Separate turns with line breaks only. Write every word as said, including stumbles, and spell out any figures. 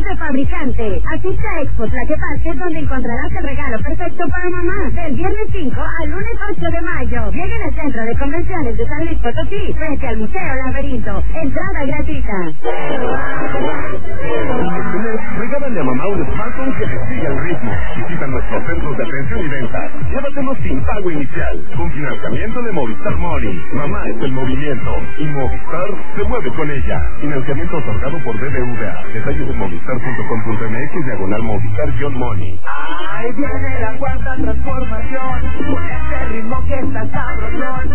de fabricante. Asiste a Expo Tlaquepaque, donde encontrarás el regalo perfecto para mamá. Del viernes cinco al lunes ocho de mayo. Lleguen al Centro de Convenciones de San Luis Potosí, frente al Museo Laberinto. Entrada gratuita.
Regálale a mamá un smartphone que le siga el ritmo. Visita nuestros centros de atención y venta. Llévatelo sin pago inicial. Con financiamiento de Movistar Money. Mamá es el movimiento. Y Movistar se mueve con ella. Financiamiento otorgado por B B V A. Detalles en movistar punto com punto m x diagonal Movistar-Money.
Ahí viene la cuarta transformación. Con este ritmo que está sabrosón.